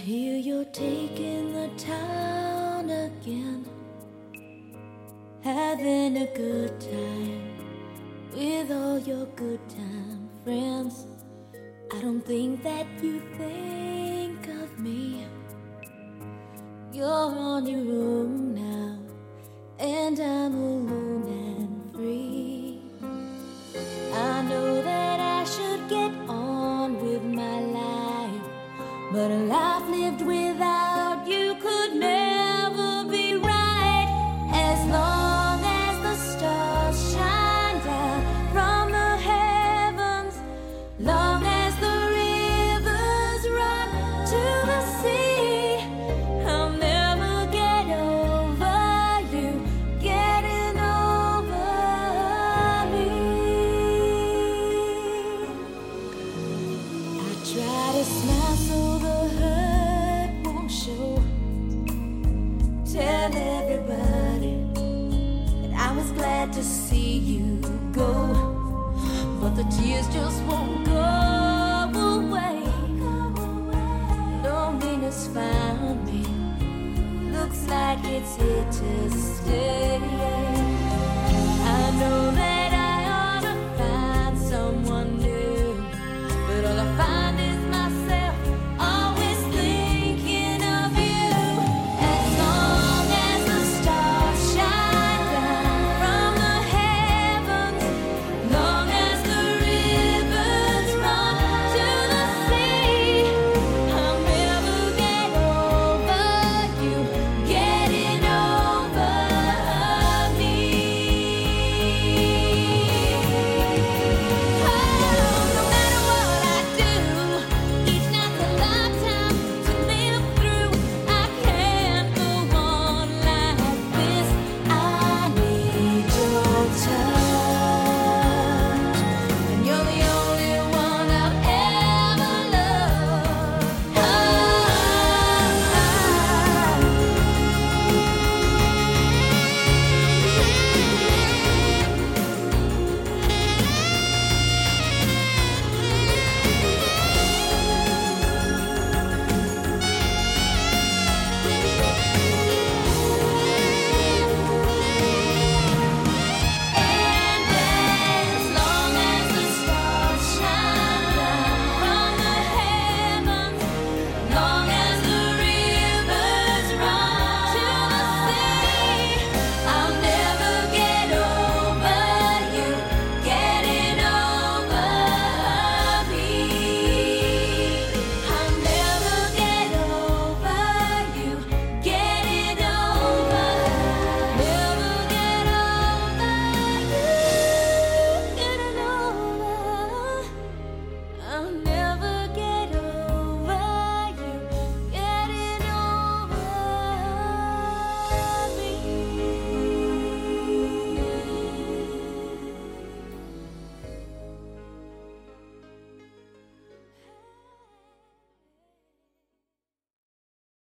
hear you're taking the town again, having a good time with all your good time friends. I don't think that you think of me. You're on your own now, and I'm alone and free. I know that I should get on with my life, but a life lived without you could never be right. As long as the stars shine down from the heavens, long as the rivers run to the sea, I'll never get over you getting over me. I try to smile so the hurt won't show. Tell everybody that I was glad to see you go, but the tears just won't go away. Loneliness found me, looks like it's here to stay.